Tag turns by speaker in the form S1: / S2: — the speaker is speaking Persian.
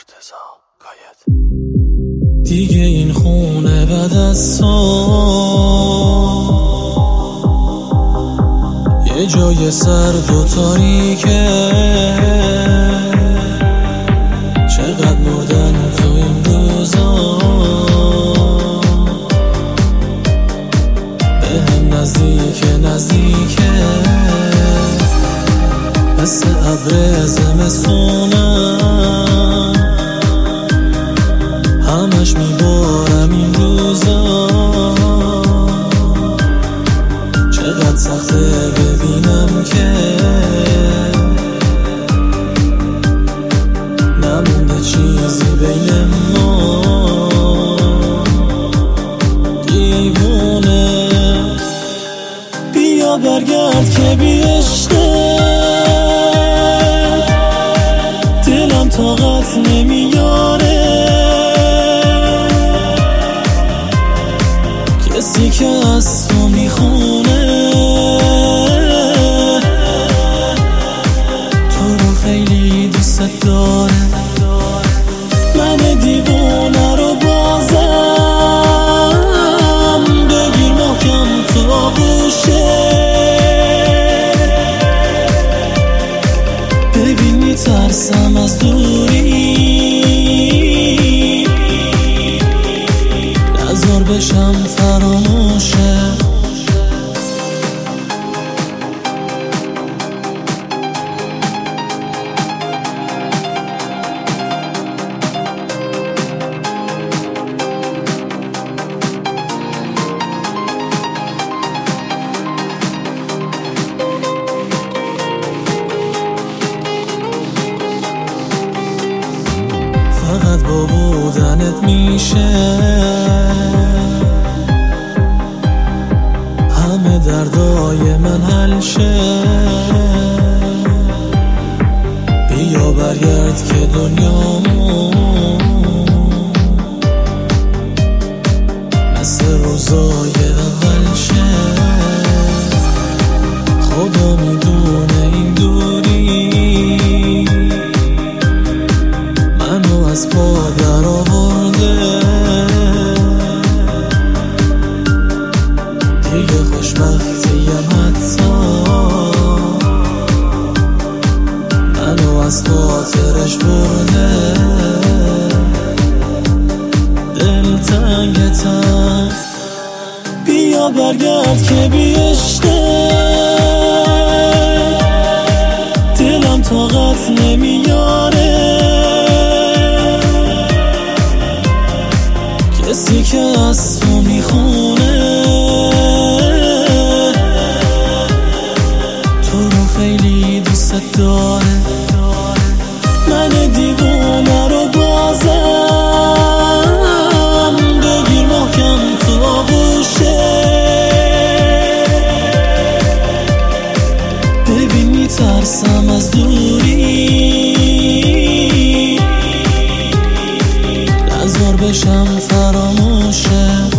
S1: مرتضی کایت. دیگه این خونه بعد از تو یه جای سرد و تاریکه، چقدر مردن تو این روزا، بهم نزدیکه مثل ابر زمستونم، همش میبارم این روزا، چقدر سخته ببینم که نمونده چیزی بین ما. دیوونه بیا برگرد که بی عشقت دلم طاقت نمیاره، کسی که از تو میخونه تو رو خیلی دوست داره. من دیوونه رو بازم بگیر محکم تو آغوشه، ببین میترسم از دوری، نذار بشم فراموشه. فقط با بودنت میشه همه دردای من حل شه. بیا برگرد که دنیامون مثل روزای اول شه. خدا میدونه این دوری منو از پا در آورده، دیگه خوشبختیم حتی منو از خاطرش برده. دلتنگتم بیا برگرد که بی عشقت دلم طاقت نمیاره، کسی که از تو میخونه تو رو خیلی دوست داره. من دیوونه رو بازم بگیر محکم تو آغوشه، ببین میترسم از دوری، نذار بشم فراموشه.